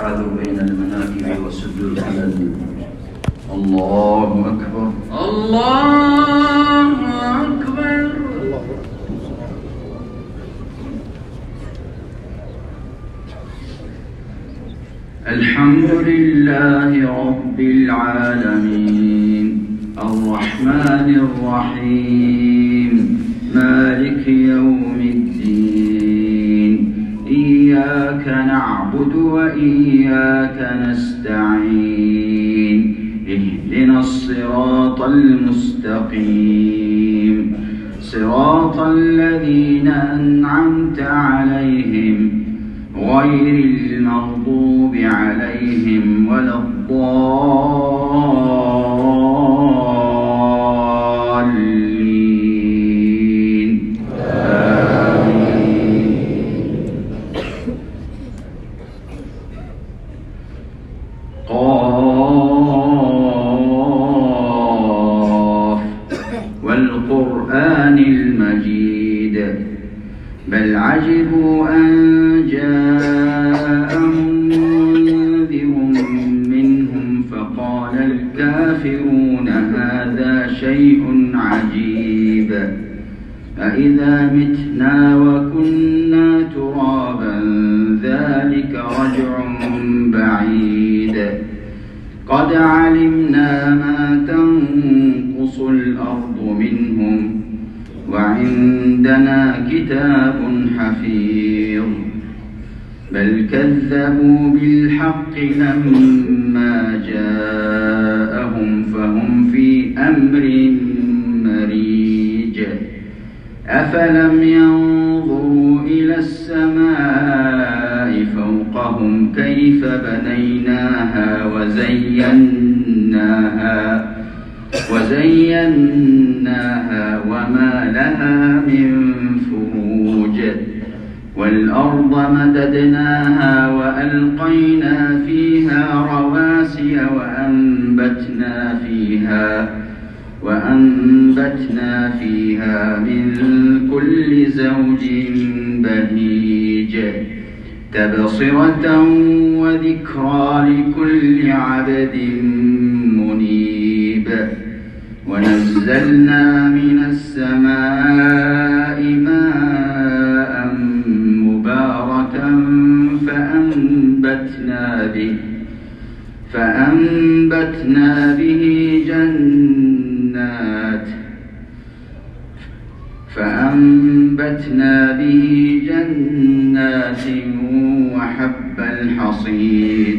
يتباعد بين المناكب والسجود على الله أكبر الله أكبر. الحمد لله رب العالمين الرحمن الرحيم مالك يوم الدين إياك نعبد وإياك نستعين اهدنا الصراط المستقيم صراط الذين أنعمت عليهم غير المغضوب عليهم ولا الضالين آمين. قاف والقرآن المجيد بل عجبوا أن جاءهم منذر منهم فقال الكافرون هذا شيء عجيب أإذا متنا وكنا ترابا ذلك رجع بعيد قد علمنا ما تنقص الأرض منهم وعندنا كتاب حفيظ بل كذبوا بالحق لما جاءهم فهم في أمر مريج أفلم ينظروا إلى السماء فوقهم كيف بنيناها وزيناها وما لها من فروج والأرض مددناها وألقينا فيها رواسي وأنبتنا فيها من كل زوج بهيج تبصرة وذكرى لكل عبد منيب ونزلنا من السماء ماء مباركا فأنبتنا به جنات وحب الحصيد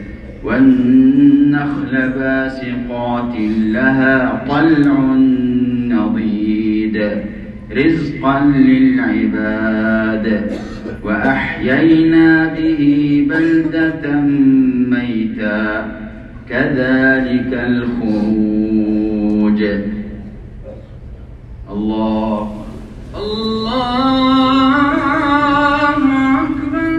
والنخل باسقات لها طلع نضيد رزقا للعباد وأحيينا به بلدة ميتا كذلك الخروج. الله أكبر.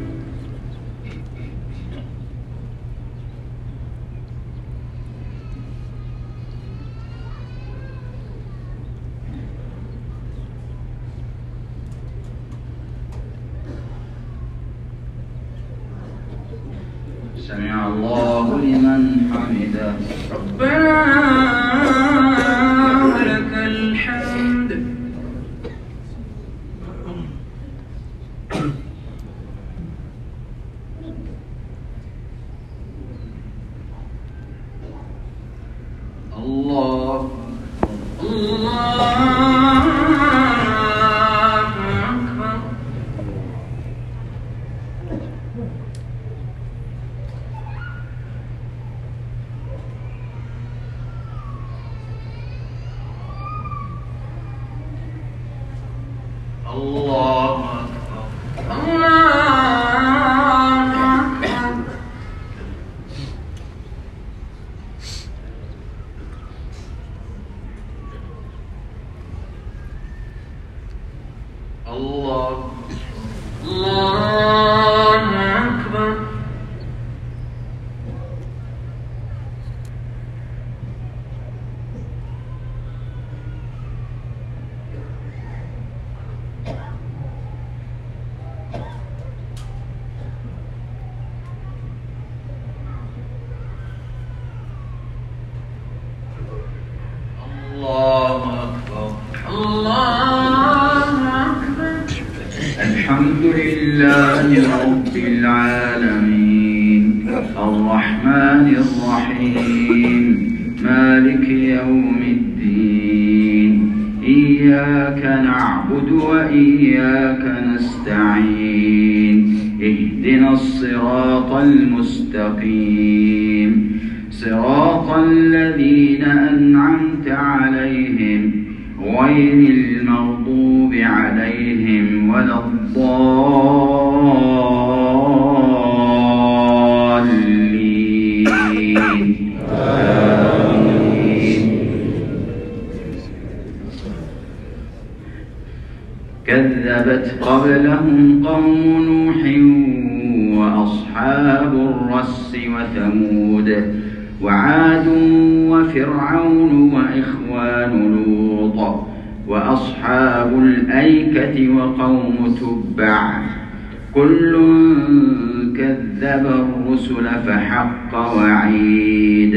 سمع الله لمن حمده ربنا ولك الحمد. الله أكبر. العالمين الرحمن الرحيم مالك يوم الدين إياك نعبد وإياك نستعين اهدنا الصراط المستقيم صراط الذين أنعمت عليهم غير المغضوب عليهم ولا الضالين آمين. كذبت قبلهم قوم نوح وأصحاب الرس وثمود وعاد وفرعون وإخوان لوط وأصحاب الأيكة وقوم تبع كل كذب الرسل فحق وعيد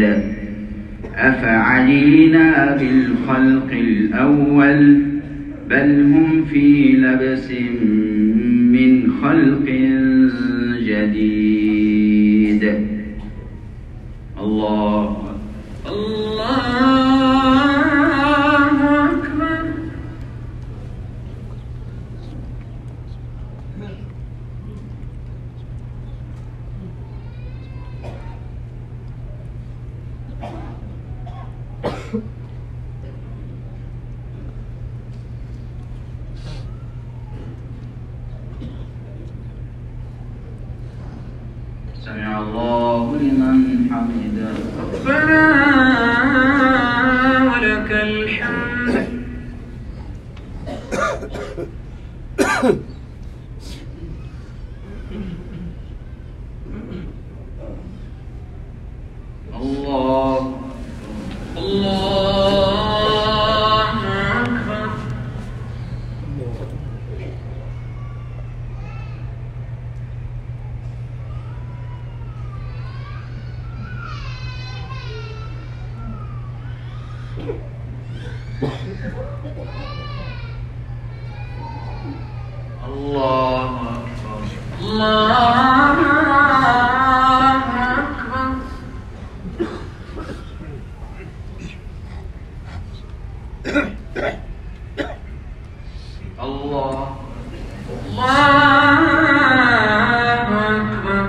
أفعينا بالخلق الأول بل هم في لبس من خلق جديد. الله أكبر. سمع الله لمن حمده ربنا ولك الحمد. الله أكبر. الله أكبر. الله أكبر. الله أكبر.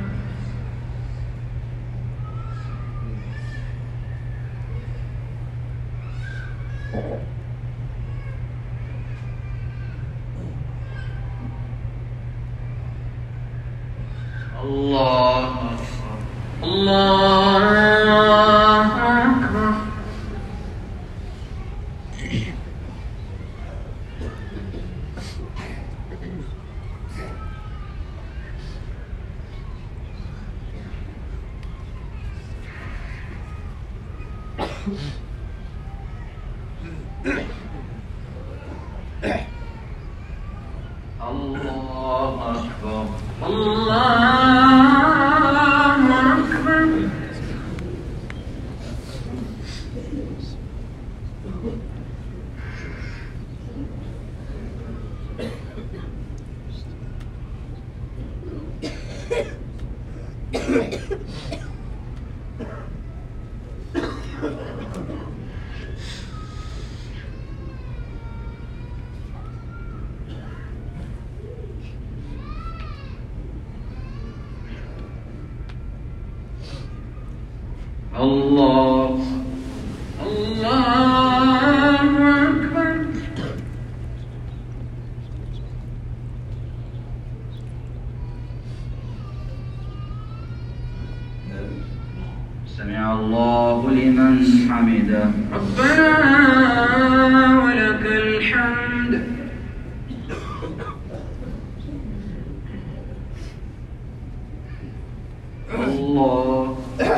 الله أكبر. الله أكبر. الله أكبر. الله أكبر. الله أكبر. سمع الله لمن حمده ربنا ولك الحمد. الله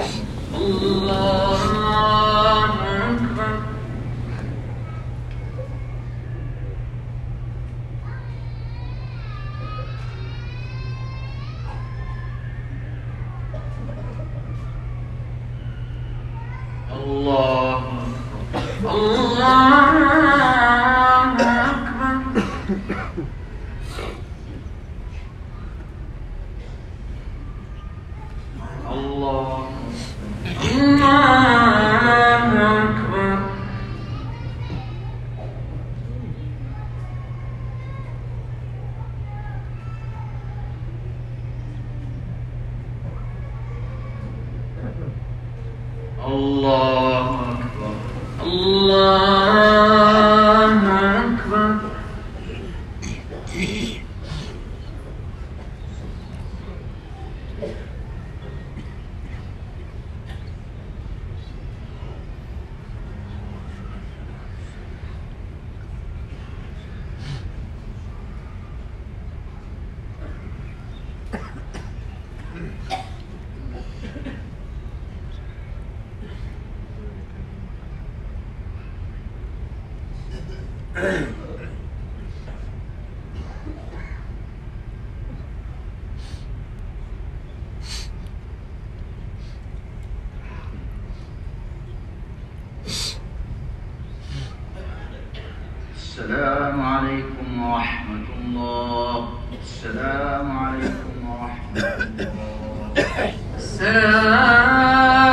أكبر. الله أكبر. الله أكبر الله أكبر. السلام عليكم ورحمة الله. السلام عليكم ورحمة الله. السلام